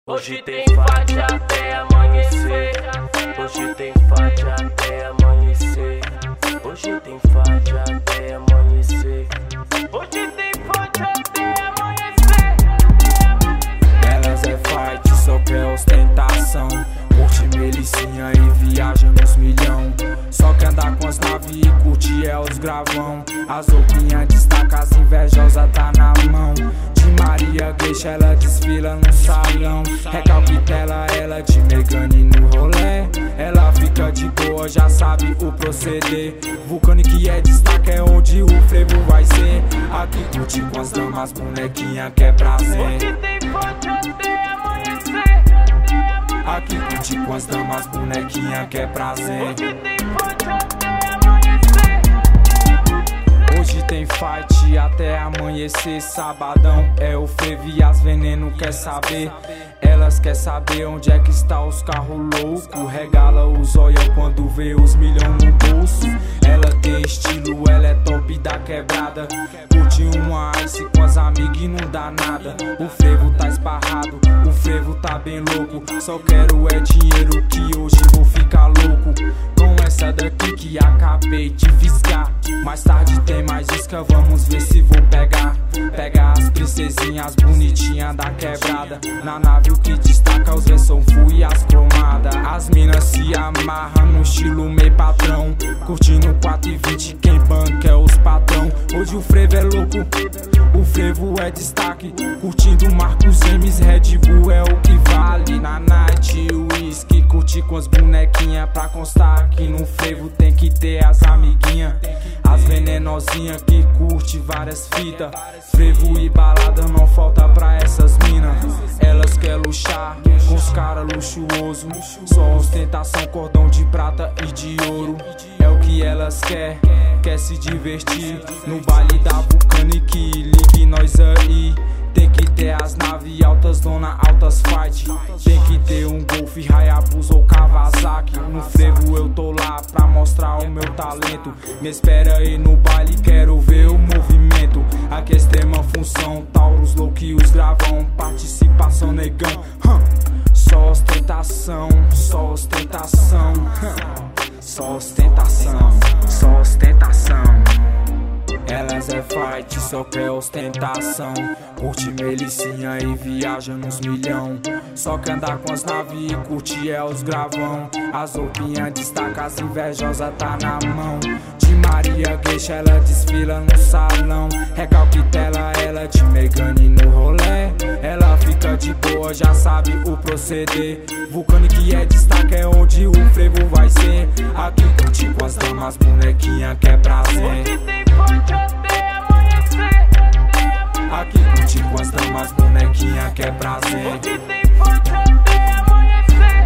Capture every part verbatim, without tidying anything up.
Hoje tem fight até amanhecer. Hoje tem fight até amanhecer. Hoje tem fight até amanhecer. Hoje tem fight até amanhecer. Elas é fight, só quer ostentação. Curte melicinha e viaja nos milhão. Só quer andar com as naves e curte é os gravão. As roupinhas destaca, as invejosas tá na mão. De Maria Gueixa ela desfila no salão. Recalque tela, ela de Megane no rolê. Ela fica de boa, já sabe o proceder. Vulcano que é destaque, é onde o frevo vai ser. Aqui curte com as damas, bonequinha que é prazer. Hoje tem fight até amanhecer. Aqui curte com as damas, bonequinha que é prazer. Hoje tem fight até amanhecer. Hoje tem fight até amanhecer. Sabadão é o frevo e as veneno quer saber. Elas quer saber onde é que está os carros loucos. Regala os olhos quando vê os milhão no bolso. Ela tem estilo, ela é top da quebrada. Curte uma ice com as amigas e não dá nada. O frevo tá esparrado, o frevo tá bem louco. Só quero é dinheiro que hoje vou ficar louco. Com essa daqui que acabei de fisgar. Mais tarde tem mais isca, vamos ver se vou pegar. Pegar as princesinhas bonitinhas da quebrada. Na nave o que destaca os versão full e as cromadas. As minas se amarram no estilo meio patrão. Curtindo quatro e vinte, quem banca é os patrão. Hoje o frevo é louco, o frevo é destaque. Curtindo Marcos M's, Red Bull é o que vale. Na night o whisky, curti com as bonequinhas. Pra constar que no frevo tem que ter as amiguinhas. As venenosinhas que curte várias fitas. Frevo e balada não falta pra essas minas. Elas quer luxar com os cara luxuoso. Só ostentação, cordão de prata e de ouro. É o que elas quer, quer se divertir no baile da Vulcanic. Ligue nós aí. Tem que ter as naves altas, dona altas fight. Tem que ter um Golf, Hayabusa ou Kawasaki. No frevo eu tô lá pra mostrar o meu talento. Me espera aí no baile, quero ver o movimento. Aqui é extrema função, Taurus, louque, os gravão. Participação, negão, hum. Só ostentação, só ostentação, hum. Só ostentação, só ostentação. Elas é fight, só quer ostentação. Curte melicinha e viaja nos milhão. Só quer andar com as naves e curte é os gravão. As roupinhas destaca, as invejosas tá na mão. De Maria Gueixa ela desfila no salão. Recalque tela, ela de Megane no rolê. Ela fica de boa, já sabe o proceder. Vulcano que é destaque, é onde o frevo vai ser. Aqui curte com as damas, bonequinha que é prazer. Hoje tem fight até amanhecer. Aqui curte com as damas, bonequinha que é prazer. Hoje tem fight até amanhecer.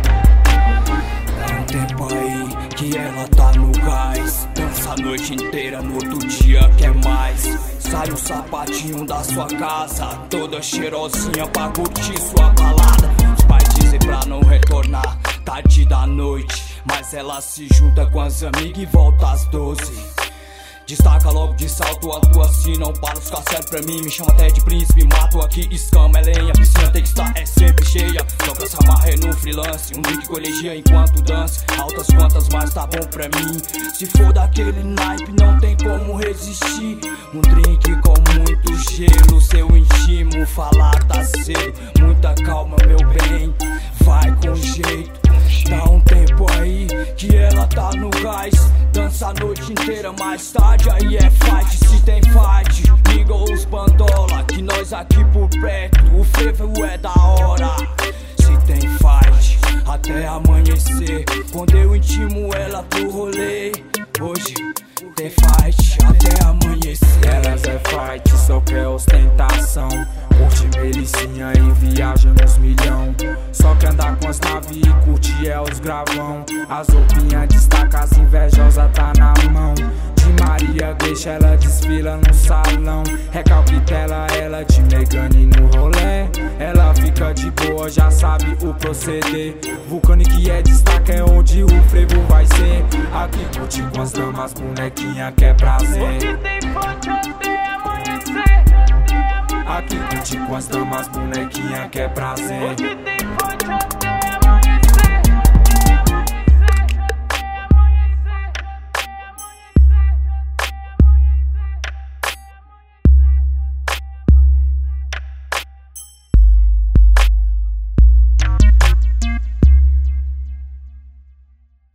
É um tempo aí que ela tá no gás. Dança a noite inteira, no outro dia quer mais. Sai o sapatinho da sua casa, toda cheirosinha pra curtir sua balada. Os pais dizem pra não retornar tarde da noite, mas ela se junta com as amigas e volta às doze. Destaca logo de salto, atua assim, não para ficar sério pra mim. Me chama até de príncipe, mato aqui, escama, é lenha. Piscina tem que estar, é sempre cheia. Só pra se amarrar no freelance, um drink com energia enquanto dança. Altas quantas, mas tá bom pra mim. Se for daquele naipe, não tem como resistir. Um drink com muito gelo, seu intimo falar tá cedo. Muita calma, meu bem, vai com jeito. Dá um tempo aí que ela tá no gás. Dança a noite inteira, mais tarde aí é fight. Se tem fight, liga os bandola, que nós aqui por perto, o frevo é da hora. Se tem fight, até amanhecer, quando eu intimo ela pro rolê. Hoje tem fight, até amanhecer. Elas é fight, só quer ostentação. Curte melicinha e viaja nos milhão. Só quer andar com as naves e curte é os gravão. As roupinhas destaca, as invejosas tá na mão. De Maria Gueixa ela desfila no salão. Recalque tela, ela de Megane no rolê. Ela fica de boa, já sabe o proceder. Vulcano que é destaque, é onde o frevo vai ser. Aqui curte com as damas, bonequinha que é prazer. Hoje tem fight até amanhecer. Aqui curte com as damas, bonequinha que é prazer. Hoje tem